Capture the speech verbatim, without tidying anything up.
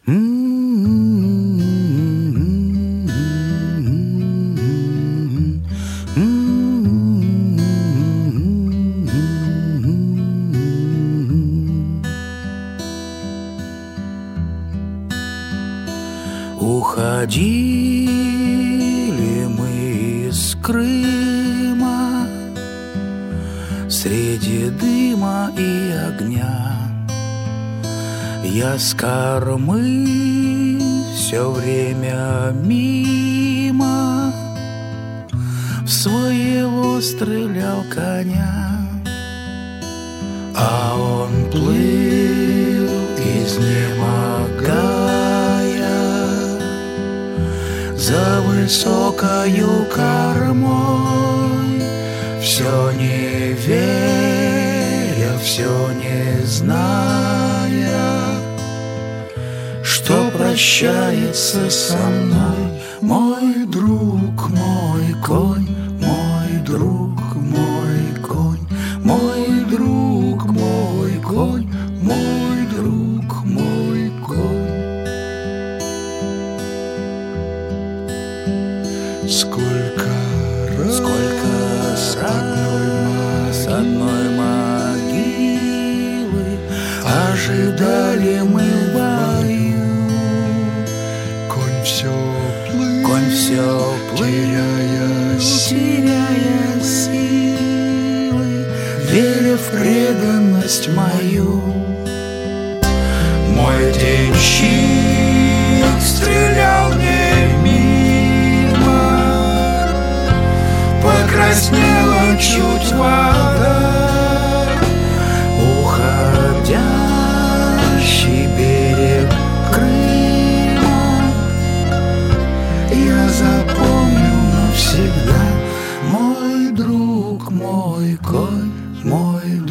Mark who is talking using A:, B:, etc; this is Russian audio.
A: Уходили мы из Крыма среди дыма и огня. Я с кормы все время мимо в своего стрелял коня, а он плыл, изнемогая, за высокою кормой, все не веря, все не зная, что прощается со мной мой друг, мой конь, мой друг, мой конь, мой друг, мой конь, мой друг, мой конь.
B: Сколько раз,
A: Сколько
B: с одной,
A: с одной могилы ожидали мы в бою.
B: конь все плыл,
A: Конь все
B: теряя силы,
A: теряя силы, веря в преданность мою. Мой денщик стрелял не мимо, покраснела чуть вода, уходящий берег Крыма я запомню навсегда. Мой друг, мой конь, мой